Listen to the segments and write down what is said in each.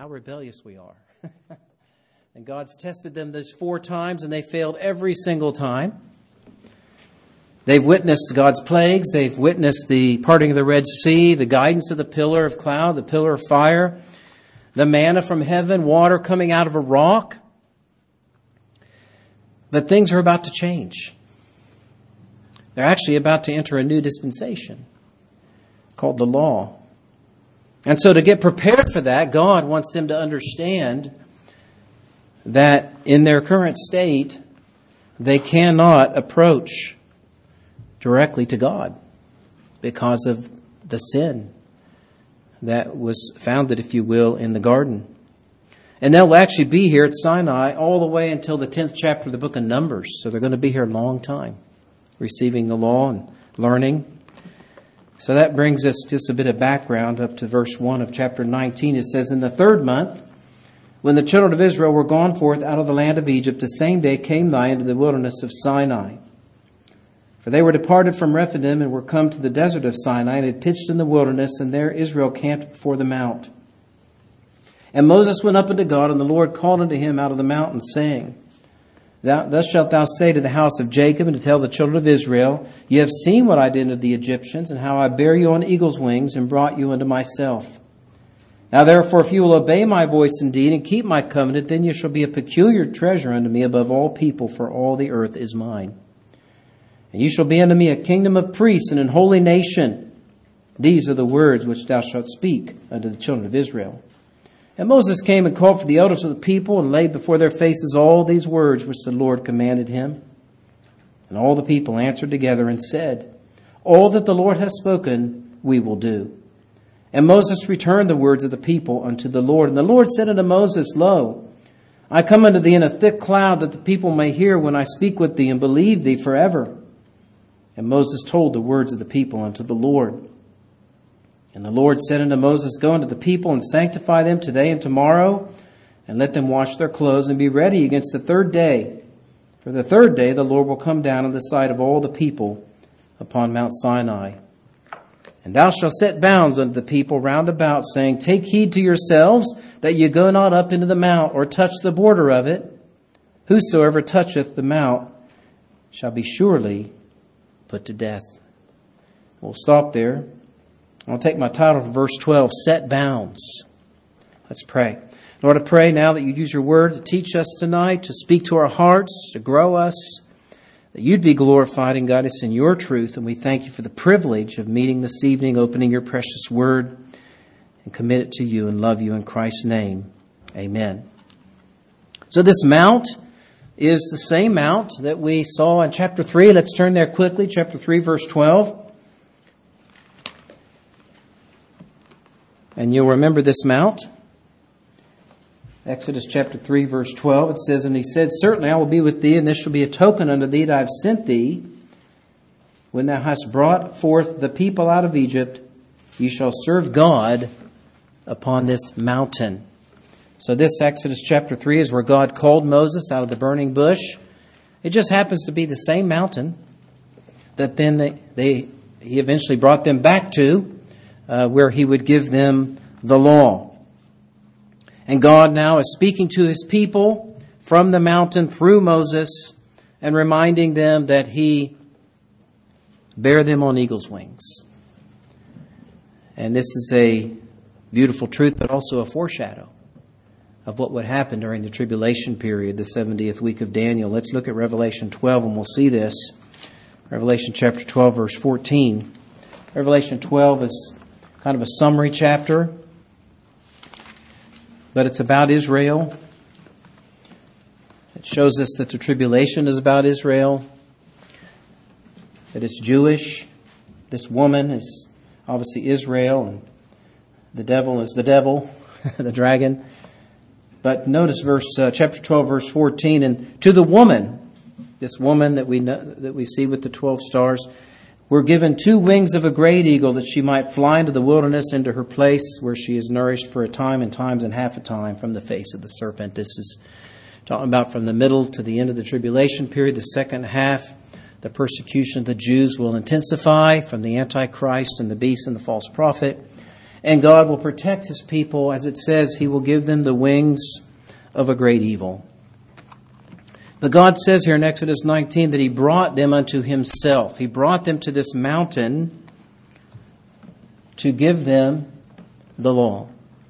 how rebellious we are. And God's tested them those 4 times, and they failed every single time. They've witnessed God's plagues. They've witnessed the parting of the Red Sea, the guidance of the pillar of cloud, the pillar of fire, the manna from heaven, water coming out of a rock. But things are about to change. They're actually about to enter a new dispensation called the law. And so to get prepared for that, God wants them to understand that in their current state, they cannot approach directly to God because of the sin that was founded, if you will, in the garden. And they'll actually be here at Sinai all the way until the 10th chapter of the book of Numbers. So they're going to be here a long time, receiving the law and learning. So that brings us just a bit of background up to verse 1 of chapter 19. It says, "In the 3rd month, when the children of Israel were gone forth out of the land of Egypt, the same day came I into the wilderness of Sinai. For they were departed from Rephidim and were come to the desert of Sinai and had pitched in the wilderness, and there Israel camped before the mount. And Moses went up unto God, and the Lord called unto him out of the mountain, saying, Thus shalt thou say to the house of Jacob and to tell the children of Israel, Ye have seen what I did unto the Egyptians, and how I bare you on eagle's wings and brought you unto myself. Now therefore, if you will obey my voice indeed and keep my covenant, then you shall be a peculiar treasure unto me above all people, for all the earth is mine. And you shall be unto me a kingdom of priests and an holy nation. These are the words which thou shalt speak unto the children of Israel. And Moses came and called for the elders of the people and laid before their faces all these words which the Lord commanded him. And all the people answered together and said, All that the Lord hath spoken, we will do. And Moses returned the words of the people unto the Lord. And the Lord said unto Moses, Lo, I come unto thee in a thick cloud, that the people may hear when I speak with thee and believe thee forever. And Moses told the words of the people unto the Lord. And the Lord said unto Moses, Go unto the people and sanctify them today and tomorrow, and let them wash their clothes and be ready against the 3rd day. For the 3rd day the Lord will come down in the sight of all the people upon Mount Sinai. And thou shalt set bounds unto the people round about, saying, Take heed to yourselves that ye go not up into the mount, or touch the border of it. Whosoever toucheth the mount shall be surely put to death. We'll stop there. I'll take my title from verse 12, Set Bounds. Let's pray. Lord, I pray now that you'd use your word to teach us tonight, to speak to our hearts, to grow us, that you'd be glorified and guide us in your truth. And we thank you for the privilege of meeting this evening, opening your precious word, and commit it to you and love you in Christ's name. Amen. So this mount is the same mount that we saw in chapter 3. Let's turn there quickly. Chapter 3, verse 12. And you'll remember this mount. Exodus chapter 3, verse 12. It says, And he said, Certainly I will be with thee, and this shall be a token unto thee that I have sent thee. When thou hast brought forth the people out of Egypt, ye shall serve God upon this mountain. So this Exodus chapter 3 is where God called Moses out of the burning bush. It just happens to be the same mountain that then he eventually brought them back to, where he would give them the law. And God now is speaking to his people from the mountain through Moses and reminding them that he bare them on eagle's wings. And this is a beautiful truth, but also a foreshadow of what would happen during the tribulation period, the 70th week of Daniel. Let's look at Revelation 12 and we'll see this. Revelation chapter 12, verse 14. Revelation 12 is kind of a summary chapter, but it's about Israel. It shows us that the tribulation is about Israel, that it's Jewish. This woman is obviously Israel, and the devil is the devil, the dragon. But notice chapter 12, verse 14, and to the woman, this woman that we see with the 12 stars, were given 2 wings of a great eagle, that she might fly into the wilderness, into her place where she is nourished for a time and times and half a time from the face of the serpent. This is talking about from the middle to the end of the tribulation period. The second half, the persecution of the Jews will intensify from the Antichrist and the beast and the false prophet. And God will protect His people. As it says, He will give them the wings of a great evil. But God says here in Exodus 19 that He brought them unto Himself. He brought them to this mountain to give them the law.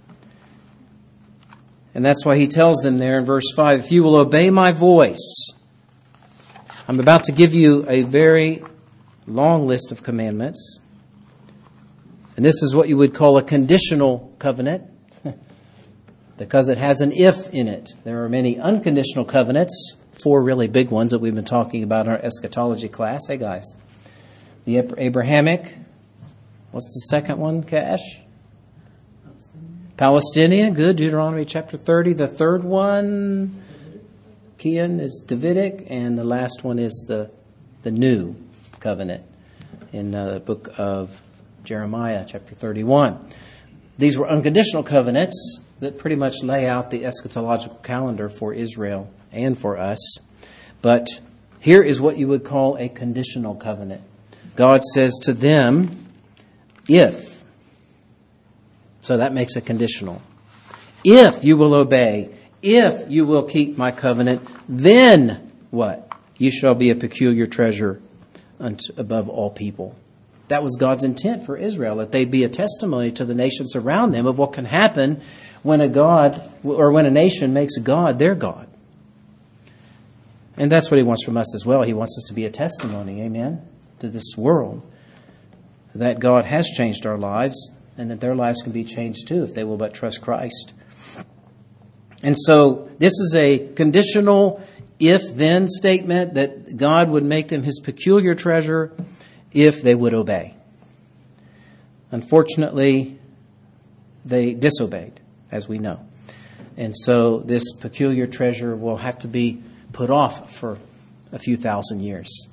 And that's why He tells them there in verse 5, if you will obey my voice. I'm about to give you a very long list of commandments. And this is what you would call a conditional covenant, because it has an if in it. There are many unconditional covenants, 4 really big ones that we've been talking about in our eschatology class. Hey guys, the Abrahamic, what's the second one, Cash? Palestinian, good, Deuteronomy chapter 30. The third one, Kian, is Davidic, and the last one is the new covenant in the book of Jeremiah chapter 31. These were unconditional covenants that pretty much lay out the eschatological calendar for Israel and for us. But here is what you would call a conditional covenant. God says to them, if. So that makes it conditional. If you will obey, if you will keep my covenant, then what? You shall be a peculiar treasure above all people. That was God's intent for Israel, that they be a testimony to the nations around them of what can happen when when a nation makes God their God. And that's what He wants from us as well. He wants us to be a testimony, amen, to this world, that God has changed our lives and that their lives can be changed too if they will but trust Christ. And so this is a conditional if-then statement that God would make them His peculiar treasure if they would obey. Unfortunately, they disobeyed, as we know. And so this peculiar treasure will have to be put off for a few thousand years.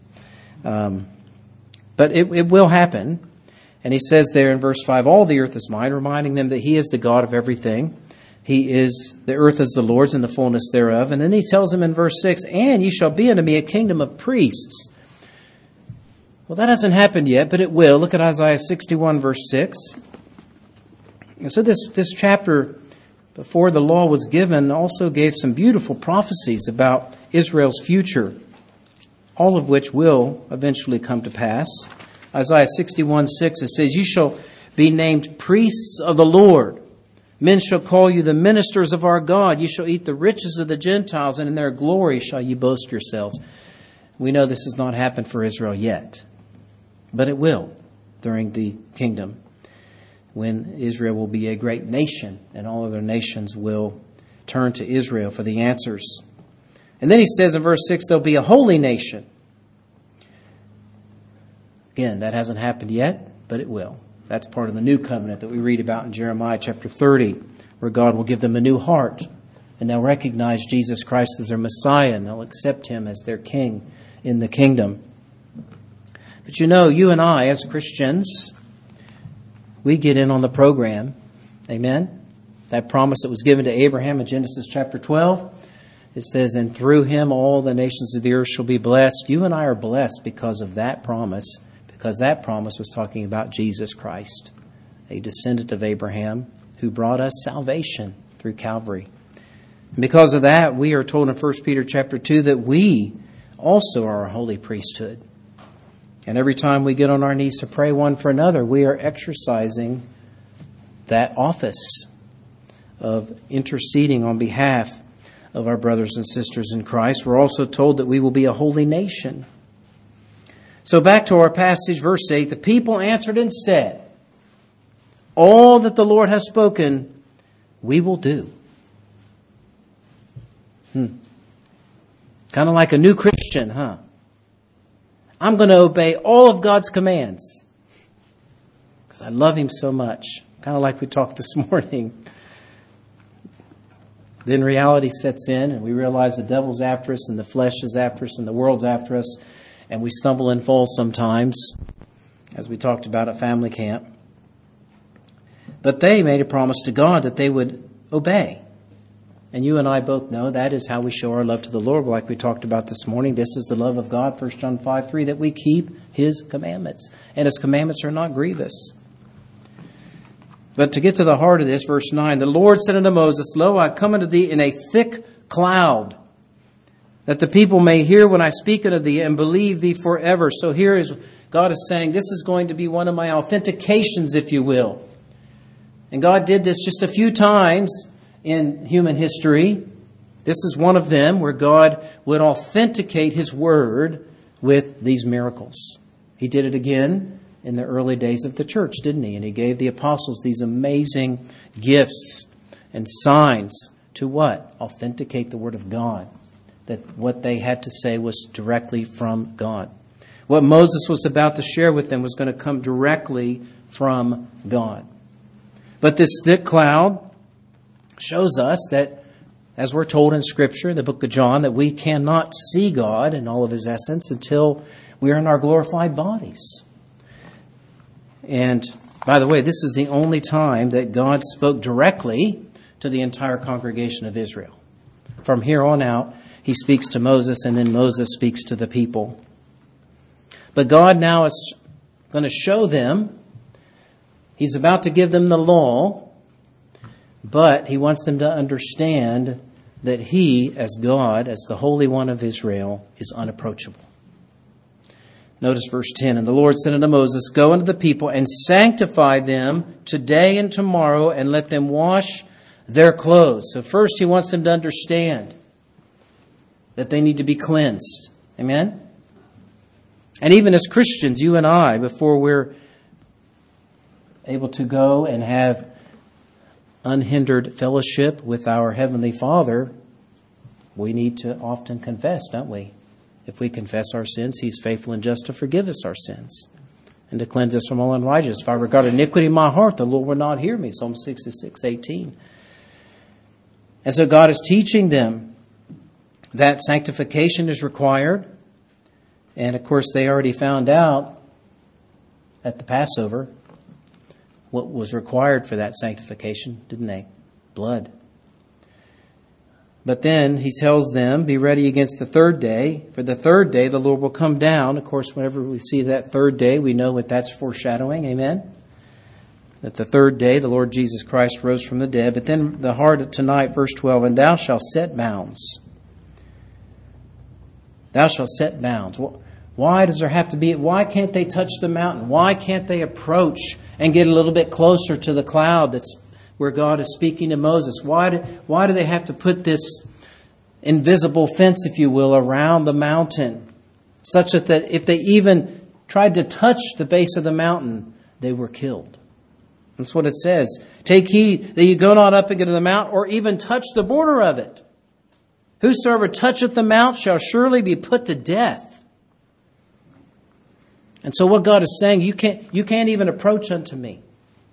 But it will happen. And He says there in verse 5, all the earth is mine, reminding them that He is the God of everything. The earth is the Lord's and the fullness thereof. And then He tells them in verse 6, and ye shall be unto me a kingdom of priests. Well, that hasn't happened yet, but it will. Look at Isaiah 61, verse 6. And so this chapter, before the law was given, also gave some beautiful prophecies about Israel's future, all of which will eventually come to pass. Isaiah 61, 6, it says, you shall be named priests of the Lord. Men shall call you the ministers of our God. You shall eat the riches of the Gentiles, and in their glory shall you boast yourselves. We know this has not happened for Israel yet. But it will during the kingdom, when Israel will be a great nation and all other nations will turn to Israel for the answers. And then He says in verse 6, there'll be a holy nation. Again, that hasn't happened yet, but it will. That's part of the new covenant that we read about in Jeremiah chapter 30, where God will give them a new heart and they'll recognize Jesus Christ as their Messiah and they'll accept Him as their King in the kingdom. But you and I, as Christians, we get in on the program. Amen? That promise that was given to Abraham in Genesis chapter 12. It says, and through him all the nations of the earth shall be blessed. You and I are blessed because of that promise, because that promise was talking about Jesus Christ, a descendant of Abraham who brought us salvation through Calvary. And because of that, we are told in 1 Peter chapter 2 that we also are a holy priesthood. And every time we get on our knees to pray one for another, we are exercising that office of interceding on behalf of our brothers and sisters in Christ. We're also told that we will be a holy nation. So back to our passage, verse 8, the people answered and said, all that the Lord has spoken, we will do. Kind of like a new Christian, huh? I'm going to obey all of God's commands because I love Him so much. Kind of like we talked this morning. Then reality sets in and we realize the devil's after us and the flesh is after us and the world's after us. And we stumble and fall sometimes, as we talked about at family camp. But they made a promise to God that they would obey. And you and I both know that is how we show our love to the Lord, like we talked about this morning. This is the love of God, 1 John 5:3, that we keep His commandments. And His commandments are not grievous. But to get to the heart of this, verse 9, the Lord said unto Moses, Lo, I come unto thee in a thick cloud, that the people may hear when I speak unto thee and believe thee forever. So here is God is saying, this is going to be one of my authentications, if you will. And God did this just a few times in human history. This is one of them where God would authenticate His Word with these miracles. He did it again in the early days of the church, didn't He? And He gave the apostles these amazing gifts and signs to what? Authenticate the Word of God. That what they had to say was directly from God. What Moses was about to share with them was going to come directly from God. But this thick cloud shows us that, as we're told in Scripture, the book of John, that we cannot see God in all of His essence until we are in our glorified bodies. And, by the way, this is the only time that God spoke directly to the entire congregation of Israel. From here on out, He speaks to Moses, and then Moses speaks to the people. But God now is going to show them. He's about to give them the law, but He wants them to understand that He, as God, as the Holy One of Israel, is unapproachable. Notice verse 10, And the Lord said unto Moses, Go unto the people and sanctify them today and tomorrow, and let them wash their clothes. So first He wants them to understand that they need to be cleansed. Amen? And even as Christians, you and I, before we're able to go and have unhindered fellowship with our Heavenly Father, we need to often confess, don't we? If we confess our sins, He's faithful and just to forgive us our sins and to cleanse us from all unrighteousness. If I regard iniquity in my heart, the Lord will not hear me. Psalm 66:18. And so God is teaching them that sanctification is required. And of course, they already found out at the Passover what was required for that sanctification, didn't they? Blood. But then He tells them, be ready against the third day. For the third day, the Lord will come down. Of course, whenever we see that third day, we know what that's foreshadowing. Amen? That the third day, the Lord Jesus Christ rose from the dead. But then the heart of tonight, verse 12, And thou shalt set bounds. Thou shalt set bounds. Why does there have to be? Why can't they touch the mountain? Why can't they approach and get a little bit closer to the cloud that's where God is speaking to Moses? Why do they have to put this invisible fence, if you will, around the mountain, such that if they even tried to touch the base of the mountain, they were killed? That's what it says. Take heed that you go not up into the mount, or even touch the border of it. Whosoever toucheth the mount shall surely be put to death. And so what God is saying, you can't even approach unto me.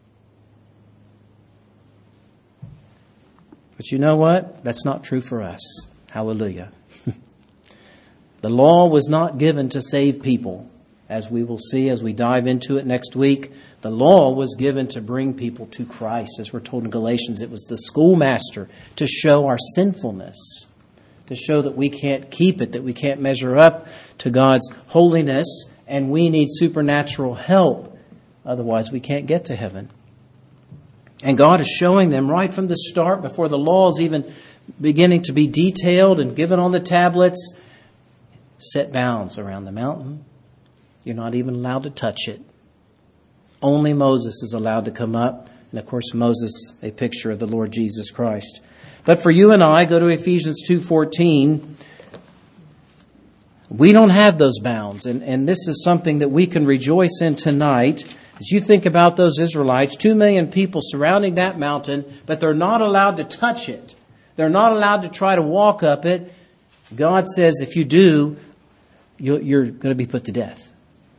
But you know what? That's not true for us. Hallelujah. The law was not given to save people. As we will see as we dive into it next week, the law was given to bring people to Christ. As we're told in Galatians, it was the schoolmaster to show our sinfulness, to show that we can't keep it, that we can't measure up to God's holiness, and we need supernatural help. Otherwise, we can't get to heaven. And God is showing them right from the start, before the law is even beginning to be detailed and given on the tablets, set bounds around the mountain. You're not even allowed to touch it. Only Moses is allowed to come up. And of course, Moses, a picture of the Lord Jesus Christ. But for you and I, go to Ephesians 2:14. We don't have those bounds. And this is something that we can rejoice in tonight. As you think about those Israelites, 2 million people surrounding that mountain, but they're not allowed to touch it. They're not allowed to try to walk up it. God says, if you do, you're going to be put to death.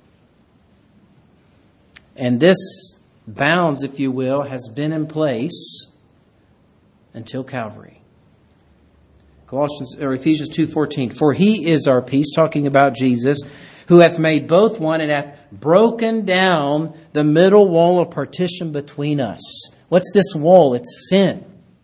And this bounds, if you will, has been in place until Calvary. Ephesians 2:14. For He is our peace, talking about Jesus, who hath made both one and hath broken down the middle wall of partition between us. What's this wall? It's sin.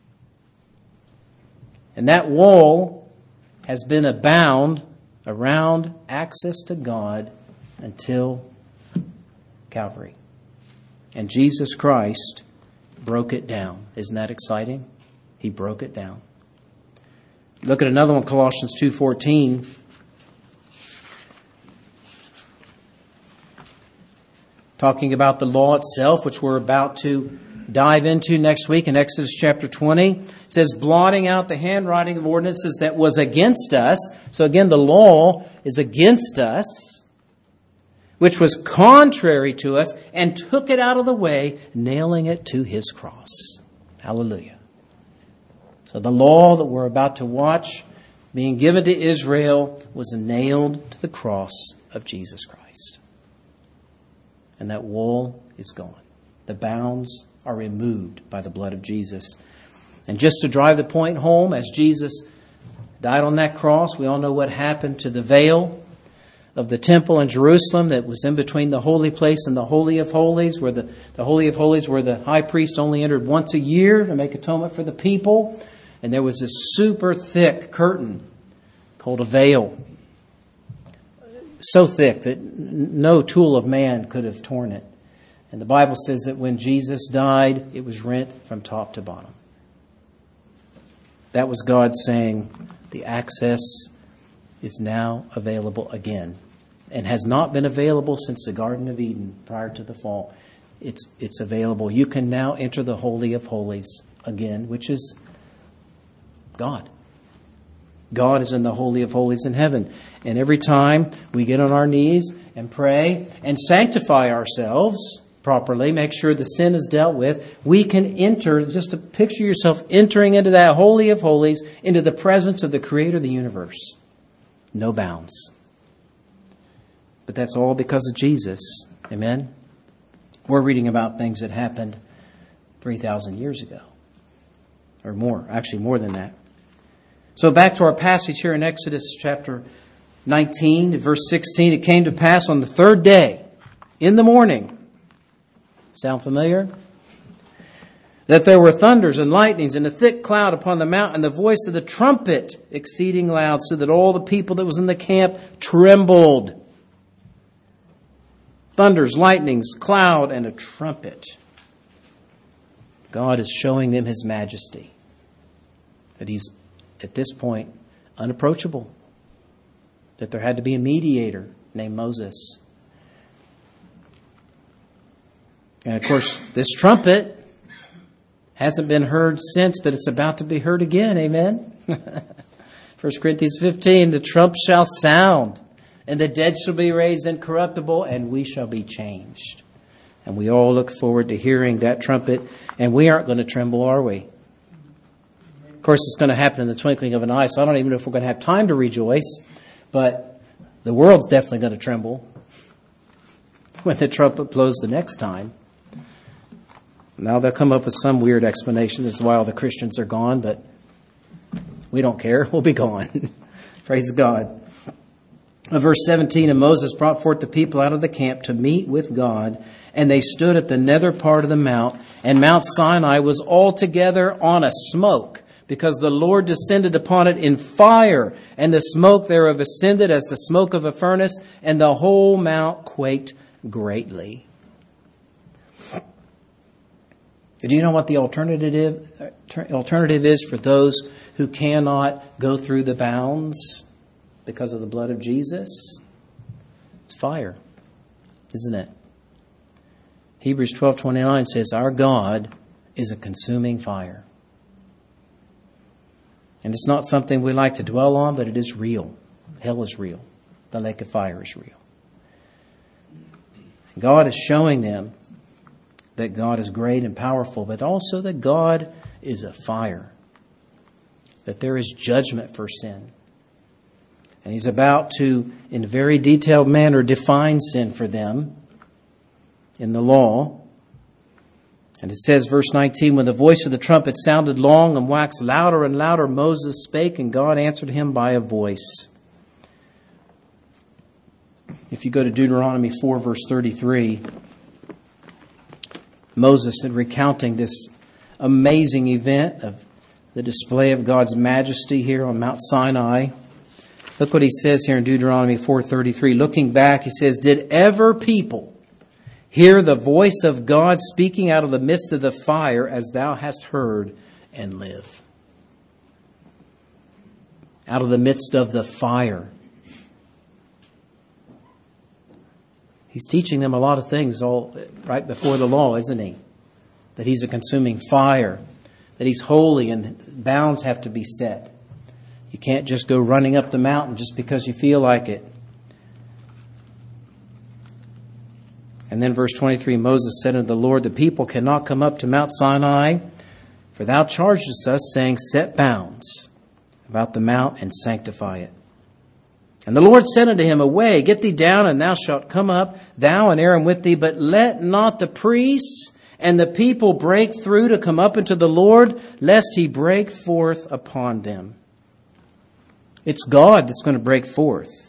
And that wall has been a bound around access to God until Calvary. And Jesus Christ broke it down. Isn't that exciting? He broke it down. Look at another one, Colossians 2:14. Talking about the law itself, which we're about to dive into next week in Exodus chapter 20. It says, blotting out the handwriting of ordinances that was against us. So again, the law is against us, which was contrary to us, and took it out of the way, nailing it to his cross. Hallelujah. So the law that we're about to watch being given to Israel was nailed to the cross of Jesus Christ. And that wall is gone. The bounds are removed by the blood of Jesus. And just to drive the point home, as Jesus died on that cross, we all know what happened to the veil of the temple in Jerusalem that was in between the holy place and the Holy of Holies, where the Holy of Holies where the high priest only entered once a year to make atonement for the people. And there was this super thick curtain called a veil. So thick that no tool of man could have torn it. And the Bible says that when Jesus died, it was rent from top to bottom. That was God saying the access is now available again, and has not been available since the Garden of Eden prior to the fall. It's available. You can now enter the Holy of Holies again, which is God. God is in the Holy of Holies in heaven. And every time we get on our knees and pray and sanctify ourselves properly, make sure the sin is dealt with, we can enter, just to picture yourself entering into that Holy of Holies, into the presence of the Creator of the universe. No bounds. But that's all because of Jesus. Amen? We're reading about things that happened 3,000 years ago. Or more. Actually, more than that. So back to our passage here in Exodus chapter 19, verse 16. It came to pass on the third day, in the morning. Sound familiar? That there were thunders and lightnings and a thick cloud upon the mountain, and the voice of the trumpet exceeding loud, so that all the people that was in the camp trembled. Thunders, lightnings, cloud, and a trumpet. God is showing them His majesty. That He's, at this point, unapproachable. That there had to be a mediator named Moses. And of course, this trumpet hasn't been heard since, but it's about to be heard again. Amen? 1 Corinthians 15, the trump shall sound, and the dead shall be raised incorruptible, and we shall be changed. And we all look forward to hearing that trumpet, and we aren't going to tremble, are we? Of course, it's going to happen in the twinkling of an eye, so I don't even know if we're going to have time to rejoice, but the world's definitely going to tremble when the trumpet blows the next time. Now they'll come up with some weird explanation as to why all the Christians are gone, but we don't care. We'll be gone. Praise God. Verse 17, and Moses brought forth the people out of the camp to meet with God, and they stood at the nether part of the mount, and Mount Sinai was altogether on a smoke, because the Lord descended upon it in fire, and the smoke thereof ascended as the smoke of a furnace, and the whole mount quaked greatly. Do you know what the alternative is for those who cannot go through the bounds because of the blood of Jesus? It's fire, isn't it? Hebrews 12:29 says, our God is a consuming fire. And it's not something we like to dwell on, but it is real. Hell is real. The lake of fire is real. God is showing them that God is great and powerful, but also that God is a fire. That there is judgment for sin. And He's about to, in a very detailed manner, define sin for them in the law. And it says, verse 19, when the voice of the trumpet sounded long and waxed louder and louder, Moses spake, and God answered him by a voice. If you go to Deuteronomy 4, verse 33, Moses is recounting this amazing event of the display of God's majesty here on Mount Sinai. Look what he says here in Deuteronomy 4:33. Looking back, he says, did ever people Hear the voice of God speaking out of the midst of the fire, as thou hast heard, and live. Out of the midst of the fire. He's teaching them a lot of things all right before the law, isn't he? That he's a consuming fire, that he's holy, and bounds have to be set. You can't just go running up the mountain just because you feel like it. And then verse 23, Moses said unto the Lord, the people cannot come up to Mount Sinai, for thou chargest us, saying, set bounds about the mount and sanctify it. And the Lord said unto him, away, get thee down, and thou shalt come up, thou and Aaron with thee, but let not the priests and the people break through to come up unto the Lord, lest he break forth upon them. It's God that's going to break forth.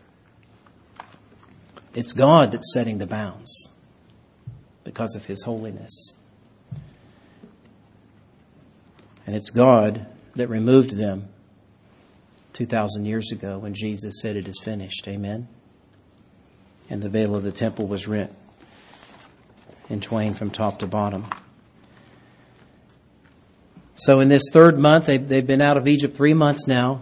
It's God that's setting the bounds because of his holiness. And it's God that removed them 2,000 years ago when Jesus said it is finished. Amen. And the veil of the temple was rent in twain from top to bottom. So in this third month, they've been out of Egypt 3 months now.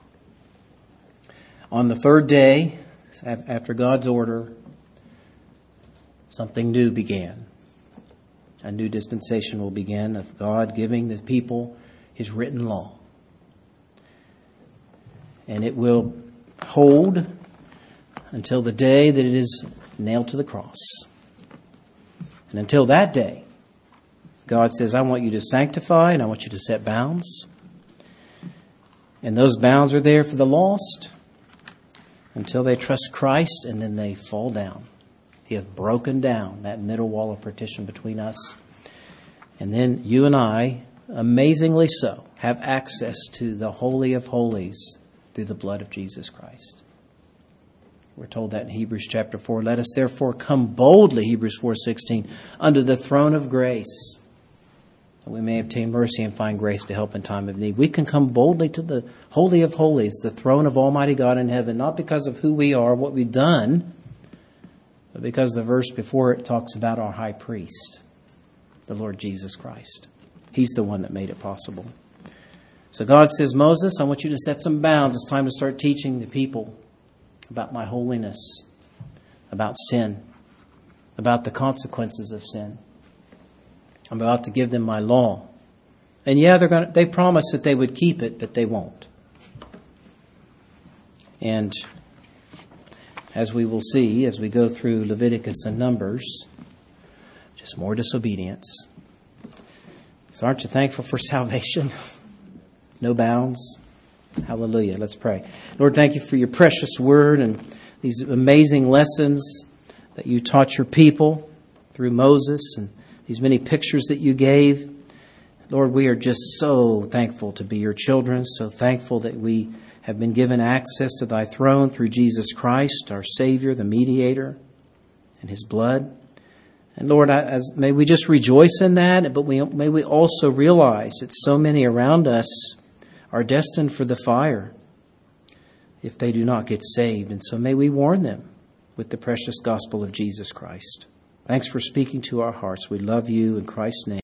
On the third day, after God's order, something new began. A new dispensation will begin of God giving the people his written law. And it will hold until the day that it is nailed to the cross. And until that day, God says, I want you to sanctify and I want you to set bounds. And those bounds are there for the lost until they trust Christ, and then they fall down. He hath broken down that middle wall of partition between us. And then you and I, amazingly so, have access to the Holy of Holies through the blood of Jesus Christ. We're told that in Hebrews chapter 4. Let us therefore come boldly, Hebrews 4:16, under the throne of grace, that we may obtain mercy and find grace to help in time of need. We can come boldly to the Holy of Holies, the throne of Almighty God in heaven, not because of who we are, what we've done, but because the verse before it talks about our high priest, the Lord Jesus Christ. He's the one that made it possible. So God says, Moses, I want you to set some bounds. It's time to start teaching the people about my holiness, about sin, about the consequences of sin. I'm about to give them my law. And yeah, they promised that they would keep it, but they won't. And as we will see as we go through Leviticus and Numbers, just more disobedience. So aren't you thankful for salvation? No bounds. Hallelujah. Let's pray. Lord, thank you for your precious word and these amazing lessons that you taught your people through Moses and these many pictures that you gave. Lord, we are just so thankful to be your children, so thankful that we have been given access to thy throne through Jesus Christ, our Savior, the mediator, and his blood. And Lord, may we just rejoice in that, but may we also realize that so many around us are destined for the fire if they do not get saved. And so may we warn them with the precious gospel of Jesus Christ. Thanks for speaking to our hearts. We love you in Christ's name.